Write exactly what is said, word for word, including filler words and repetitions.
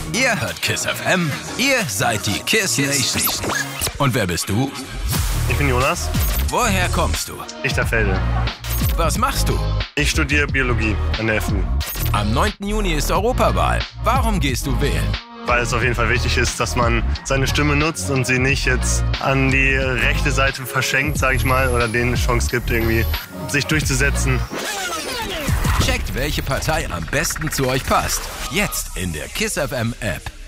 Ihr hört KISS F M, ihr seid die KISS Nation. Und wer bist du? Ich bin Jonas. Woher kommst du? Lichterfelde. Was machst du? Ich studiere Biologie an der F U. Am neunten Juni ist Europawahl. Warum gehst du wählen? Weil es auf jeden Fall wichtig ist, dass man seine Stimme nutzt und sie nicht jetzt an die rechte Seite verschenkt, sage ich mal, oder denen eine Chance gibt, irgendwie sich durchzusetzen. Checkt, welche Partei am besten zu euch passt. Jetzt in der KISS F M App.